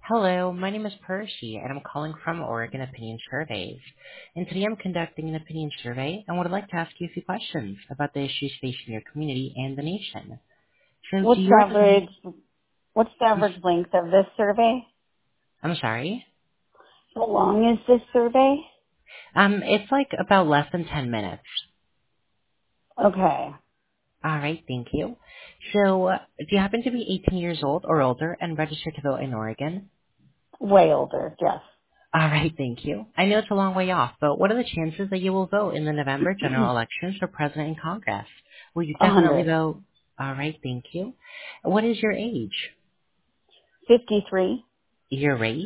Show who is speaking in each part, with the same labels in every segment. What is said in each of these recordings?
Speaker 1: Hello, my name is Percy, and I'm calling from Oregon Opinion Surveys. And today I'm conducting an opinion survey and would like to ask you a few questions about the issues facing your community and the nation. Since
Speaker 2: What's
Speaker 1: you
Speaker 2: the
Speaker 1: are
Speaker 2: average, what's the
Speaker 1: I'm,
Speaker 2: average length of this survey?
Speaker 1: I'm sorry.
Speaker 2: How long is this survey?
Speaker 1: It's like about less than 10 minutes.
Speaker 2: Okay.
Speaker 1: All right, thank you. So, do you happen to be 18 years old or older and registered to vote in Oregon?
Speaker 2: Way older, yes.
Speaker 1: All right, thank you. I know it's a long way off, but what are the chances that you will vote in the November general elections for president and Congress? Will you definitely
Speaker 2: 100.
Speaker 1: vote? All right, thank you. What is your age?
Speaker 2: 53.
Speaker 1: Your race?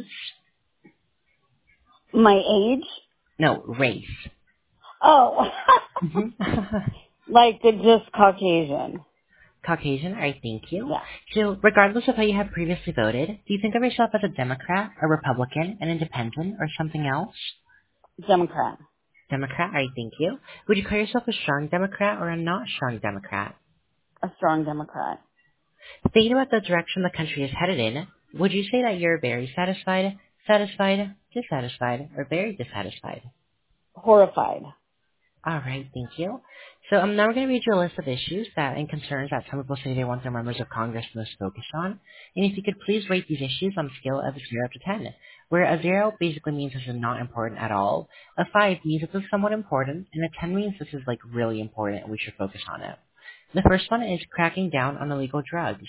Speaker 2: My age?
Speaker 1: No, race.
Speaker 2: Oh,
Speaker 1: hmm
Speaker 2: like just Caucasian.
Speaker 1: Caucasian, all right, thank you.
Speaker 2: Yeah.
Speaker 1: So, regardless of how you have previously voted, do you think of yourself as a Democrat, a Republican, an Independent, or something else?
Speaker 2: Democrat.
Speaker 1: Democrat, all right, thank you. Would you call yourself a strong Democrat or a not strong Democrat?
Speaker 2: A strong Democrat.
Speaker 1: Thinking about the direction the country is headed in, would you say that you're very satisfied, satisfied, dissatisfied, or very dissatisfied?
Speaker 2: Horrified.
Speaker 1: All right, thank you. So I'm now going to read you a list of issues that and concerns that some people say they want their members of Congress most focused on. And if you could please rate these issues on a scale of 0 to 10, where a 0 basically means this is not important at all, a 5 means this is somewhat important, and a 10 means this is like really important and we should focus on it. The first one is cracking down on illegal drugs.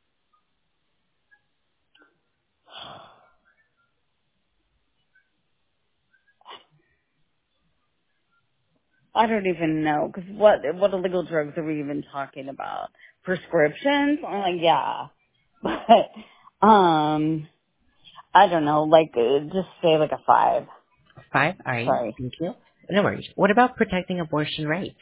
Speaker 2: I don't even know, because what illegal drugs are we even talking about? Prescriptions? I'm like, yeah. But, I don't know, like, just say like a 5.
Speaker 1: 5, all right,
Speaker 2: Sorry.
Speaker 1: thank you. No worries. What about protecting abortion rights?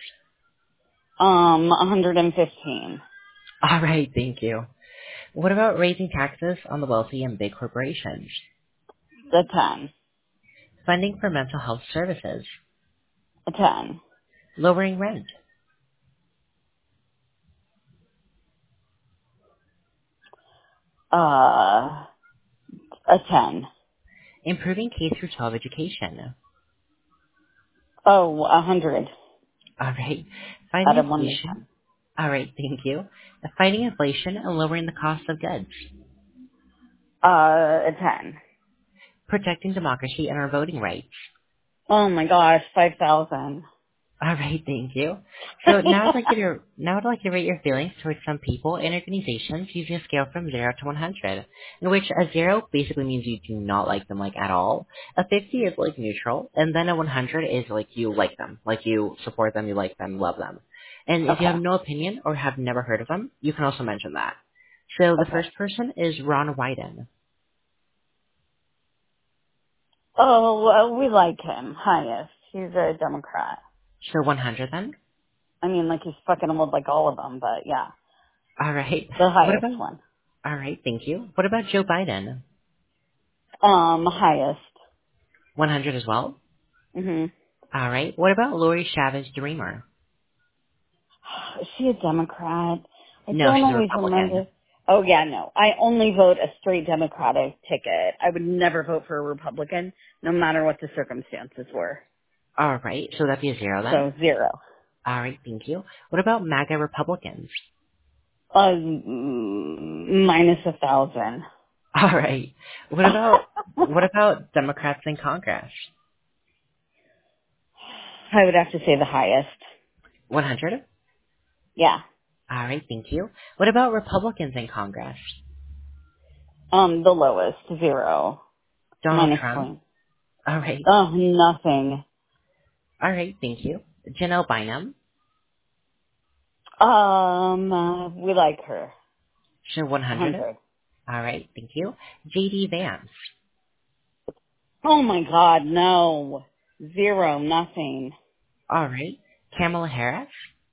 Speaker 2: 115.
Speaker 1: All right, thank you. What about raising taxes on the wealthy and big corporations?
Speaker 2: A 10.
Speaker 1: Funding for mental health services?
Speaker 2: A 10.
Speaker 1: Lowering rent?
Speaker 2: Uh, a 10.
Speaker 1: Improving K through 12 education?
Speaker 2: Oh, 100
Speaker 1: All right. Fighting
Speaker 2: out of 1 to
Speaker 1: inflation?
Speaker 2: 10.
Speaker 1: All right, thank you. Fighting inflation and lowering the cost of goods?
Speaker 2: A 10.
Speaker 1: Protecting democracy and our voting rights?
Speaker 2: Oh my gosh, 5,000.
Speaker 1: All right, thank you. So now I'd like you to rate your feelings towards some people and organizations using a scale from 0 to 100, in which a 0 basically means you do not like them like at all, a 50 is like neutral, and then a 100 is like you like them, like you support them, you like them, love them. And if you
Speaker 2: Okay,
Speaker 1: have no opinion or have never heard of them, you can also mention that. So the
Speaker 2: okay.
Speaker 1: first person is Ron Wyden.
Speaker 2: Oh, well, we like him, highest. He's a Democrat.
Speaker 1: So 100 then.
Speaker 2: I mean, like he's fucking old like all of them, but yeah.
Speaker 1: All right.
Speaker 2: The
Speaker 1: What
Speaker 2: highest
Speaker 1: about?
Speaker 2: one.
Speaker 1: All right, thank you. What about Joe Biden?
Speaker 2: Highest.
Speaker 1: 100 as well.
Speaker 2: hmm
Speaker 1: All right. What about Lori Chavez Dreamer?
Speaker 2: Is she a Democrat? I
Speaker 1: No,
Speaker 2: don't
Speaker 1: she's a
Speaker 2: always
Speaker 1: Republican.
Speaker 2: remember. Oh yeah, no. I only vote a straight Democratic ticket. I would never vote for a Republican, no matter what the circumstances were.
Speaker 1: All right. So that'd be a 0 then.
Speaker 2: So 0.
Speaker 1: All right. Thank you. What about MAGA Republicans?
Speaker 2: Minus 1,000.
Speaker 1: All right. What about Democrats in Congress?
Speaker 2: I would have to say the highest.
Speaker 1: 100.
Speaker 2: Yeah.
Speaker 1: All right. Thank you. What about Republicans in Congress?
Speaker 2: The lowest, 0.
Speaker 1: Donald
Speaker 2: Minus
Speaker 1: Trump.
Speaker 2: point.
Speaker 1: All right.
Speaker 2: Oh, nothing.
Speaker 1: All right. Thank you. Janelle Bynum.
Speaker 2: We like her.
Speaker 1: So 100.
Speaker 2: 100.
Speaker 1: All right. Thank you. JD Vance.
Speaker 2: Oh my god, no. 0, nothing.
Speaker 1: All right. Kamala Harris.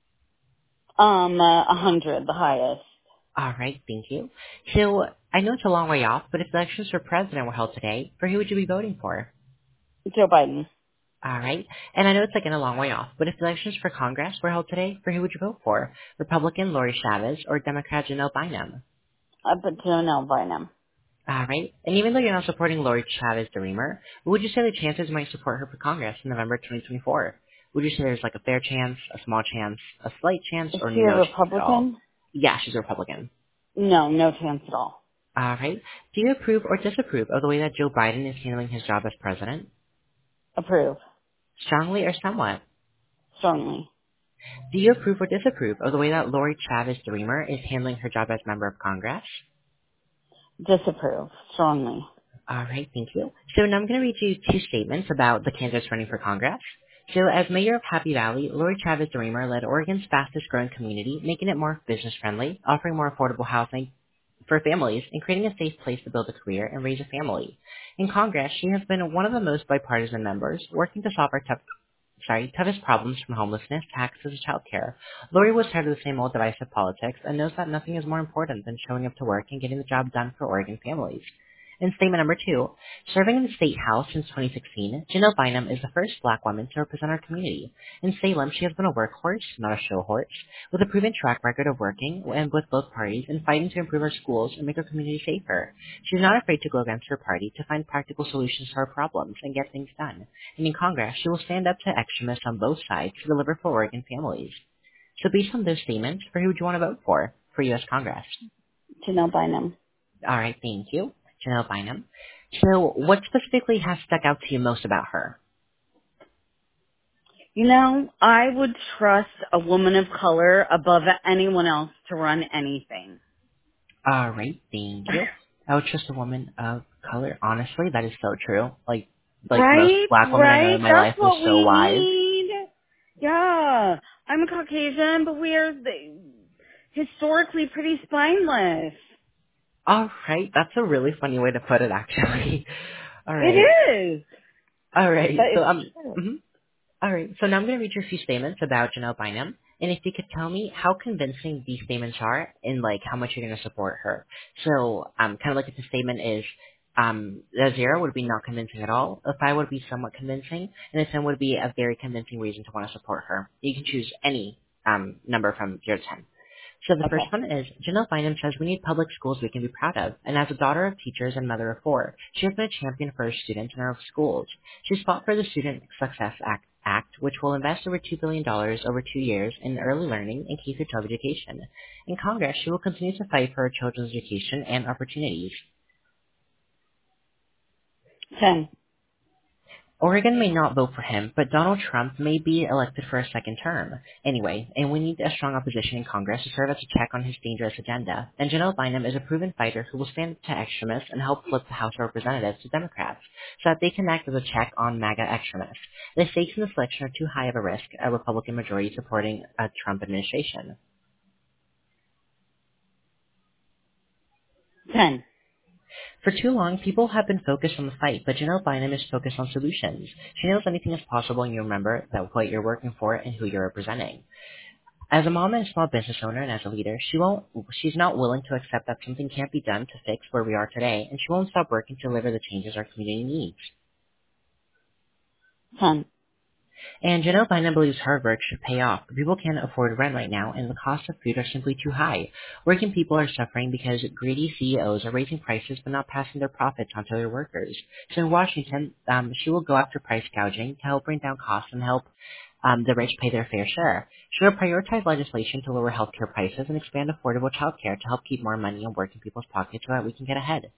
Speaker 2: 100, the highest.
Speaker 1: All right, thank you. So I know it's a long way off, but if elections for president were held today, for who would you be voting for?
Speaker 2: Joe Biden.
Speaker 1: All right. And I know it's like in a long way off, but if elections for Congress were held today, for who would you vote for? Republican Lori Chavez or Democrat Janelle Bynum?
Speaker 2: But Janelle Bynum.
Speaker 1: All right. And even though you're not supporting Lori Chavez the Reamer, what would you say the chances you might support her for Congress in November 2024? Would you say there's like a fair chance, a small chance, a slight chance,
Speaker 2: Is
Speaker 1: or
Speaker 2: she a
Speaker 1: no chance at all?
Speaker 2: Republican?
Speaker 1: Yeah, she's a Republican.
Speaker 2: No, no chance at all.
Speaker 1: All right. Do you approve or disapprove of the way that Joe Biden is handling his job as president?
Speaker 2: Approve.
Speaker 1: Strongly or somewhat?
Speaker 2: Strongly.
Speaker 1: Do you approve or disapprove of the way that Lori Chavez the Reamer is handling her job as member of Congress?
Speaker 2: Disapprove. Strongly.
Speaker 1: All right, thank you. So now I'm going to read you two statements about the candidates running for Congress. So as mayor of Happy Valley, Lori Chavez the Reamer led Oregon's fastest growing community, making it more business friendly, offering more affordable housing for families, and creating a safe place to build a career and raise a family. In Congress, she has been one of the most bipartisan members, working to solve our toughest problems from homelessness, taxes, to childcare. Lori was tired of the same old divisive politics and knows that nothing is more important than showing up to work and getting the job done for Oregon families. In statement number 2, serving in the State House since 2016, Janelle Bynum is the first black woman to represent our community. In Salem, she has been a workhorse, not a show horse, with a proven track record of working and with both parties and fighting to improve our schools and make our community safer. She's not afraid to go against her party to find practical solutions to our problems and get things done. And in Congress, she will stand up to extremists on both sides to deliver for Oregon families. So based on those statements, for who would you want to vote for U.S. Congress?
Speaker 2: Janelle Bynum.
Speaker 1: All right, thank you, Janelle Bynum. So what specifically has stuck out to you most about her?
Speaker 2: You know, I would trust a woman of color above anyone else to run anything.
Speaker 1: All right, thank you. I would trust a woman of color. Honestly, that is so true. Like most
Speaker 2: Right?
Speaker 1: black women I know
Speaker 2: Right?
Speaker 1: in my life
Speaker 2: That's
Speaker 1: was
Speaker 2: what
Speaker 1: so
Speaker 2: we
Speaker 1: wise.
Speaker 2: need. Yeah. I'm a Caucasian, but we are historically pretty spineless.
Speaker 1: All right, that's a really funny way to put it, actually. All
Speaker 2: It
Speaker 1: right,
Speaker 2: is.
Speaker 1: all right.
Speaker 2: But
Speaker 1: So
Speaker 2: it's true.
Speaker 1: mhm. All right, so now I'm going to read you a few statements about Janelle Bynum, and if you could tell me how convincing these statements are and, like, how much you're going to support her. So, kind of like if the statement is, a 0 would be not convincing at all, a 5 would be somewhat convincing, and a 10 would be a very convincing reason to want to support her. You can choose any, number from 0 to 10. So the first
Speaker 2: Okay.
Speaker 1: one is, Janelle Bynum says we need public schools we can be proud of, and as a daughter of teachers and mother of 4, she has been a champion for her students in our schools. She's fought for the Student Success Act, which will invest over $2 billion over 2 years in early learning and K-12 education. In Congress, she will continue to fight for our children's education and opportunities.
Speaker 2: 10.
Speaker 1: Oregon may not vote for him, but Donald Trump may be elected for a second term. Anyway, and we need a strong opposition in Congress to serve as a check on his dangerous agenda. And Janelle Bynum is a proven fighter who will stand up to extremists and help flip the House of Representatives to Democrats, so that they can act as a check on MAGA extremists. The stakes in the selection are too high of a risk, a Republican majority supporting a Trump administration.
Speaker 2: 10.
Speaker 1: For too long, people have been focused on the fight, but Janelle Bynum is focused on solutions. She knows anything is possible, and you remember that what you're working for and who you're representing. As a mom and a small business owner and as a leader, she's not willing to accept that something can't be done to fix where we are today, and she won't stop working to deliver the changes our community needs.
Speaker 2: 10.
Speaker 1: And Janelle Bynum believes hard work should pay off. People can't afford rent right now, and the cost of food are simply too high. Working people are suffering because greedy CEOs are raising prices but not passing their profits onto their workers. So in Washington, she will go after price gouging to help bring down costs and help the rich pay their fair share. She will prioritize legislation to lower healthcare prices and expand affordable childcare to help keep more money in working people's pockets so that we can get ahead.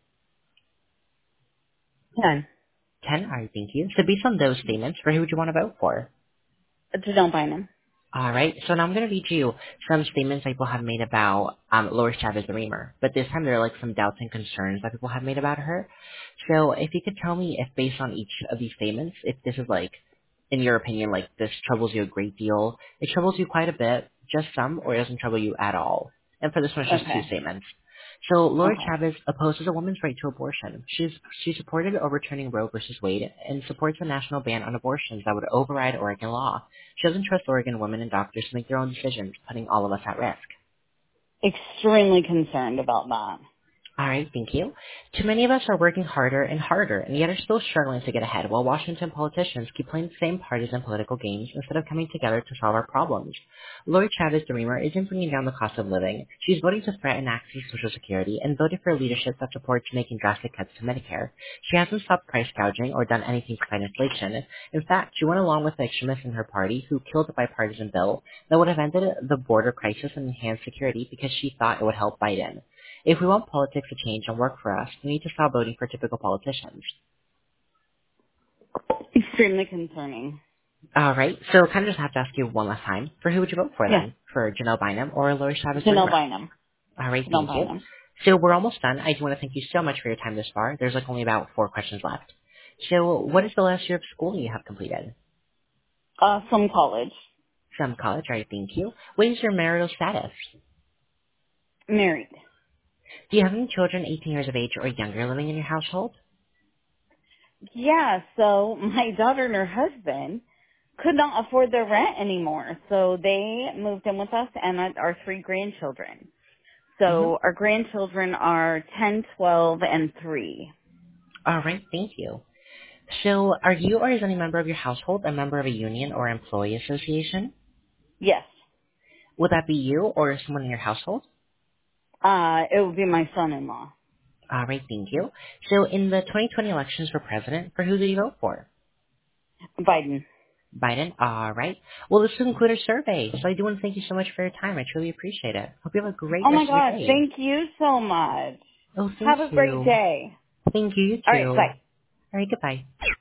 Speaker 2: 10.
Speaker 1: 10, all right, thank you. So based on those statements, for who would you want to vote for?
Speaker 2: Janelle Bynum.
Speaker 1: All right, so now I'm going to read you some statements that people have made about Lori Chavez the Reamer, but this time there are like some doubts and concerns that people have made about her. So if you could tell me if based on each of these statements, if this is like, in your opinion, like this troubles you a great deal, it troubles you quite a bit, just some, or it doesn't trouble you at all. And for this one, it's just two
Speaker 2: Okay.
Speaker 1: statements. So Lori
Speaker 2: Okay.
Speaker 1: Chavez opposes a woman's right to abortion. She supported overturning Roe versus Wade and supports a national ban on abortions that would override Oregon law. She doesn't trust Oregon women and doctors to make their own decisions, putting all of us at risk.
Speaker 2: Extremely concerned about that.
Speaker 1: All right, thank you. Too many of us are working harder and harder, and yet are still struggling to get ahead, while Washington politicians keep playing the same partisan political games instead of coming together to solve our problems. Lori Chavez Dreamer isn't bringing down the cost of living. She's voting to threaten access to Social Security and voted for a leadership that supports making drastic cuts to Medicare. She hasn't stopped price gouging or done anything to fight inflation. In fact, she went along with the extremists in her party who killed a bipartisan bill that would have ended the border crisis and enhanced security because she thought it would help Biden. If we want politics to change and work for us, we need to stop voting for typical politicians.
Speaker 2: Extremely concerning.
Speaker 1: All right, so kind of just have to ask you one last time. For who would you vote for
Speaker 2: Yeah.
Speaker 1: then? For Janelle Bynum or Lori Chavez
Speaker 2: Janelle
Speaker 1: Dreamer?
Speaker 2: Bynum.
Speaker 1: All right,
Speaker 2: Janelle
Speaker 1: thank you.
Speaker 2: Bynum.
Speaker 1: So we're almost done. I do want to thank you so much for your time this far. There's like only about 4 questions left. So what is the last year of school you have completed?
Speaker 2: From college.
Speaker 1: Some college, all right, thank you. What is your marital status?
Speaker 2: Married.
Speaker 1: Do you have any children 18 years of age or younger living in your household?
Speaker 2: Yeah, so my daughter and her husband could not afford their rent anymore. So they moved in with us and our 3 grandchildren.
Speaker 1: Mm-hmm.
Speaker 2: So our grandchildren are 10, 12, and 3.
Speaker 1: All right, thank you. So are you or is any member of your household a member of a union or employee association?
Speaker 2: Yes.
Speaker 1: Would that be you or someone in your household?
Speaker 2: It would be my son-in-law.
Speaker 1: All right, thank you. So in the 2020 elections for president, for who did you vote for?
Speaker 2: Biden.
Speaker 1: Biden? All right. Well, this will conclude our survey. So I do want to thank you so much for your time. I truly appreciate it. Hope you have a great
Speaker 2: Oh my
Speaker 1: rest of your
Speaker 2: gosh,
Speaker 1: day.
Speaker 2: thank you so much.
Speaker 1: Oh, thank
Speaker 2: Have a great
Speaker 1: you.
Speaker 2: day.
Speaker 1: Thank you, you
Speaker 2: All
Speaker 1: too.
Speaker 2: right, bye.
Speaker 1: All right, goodbye.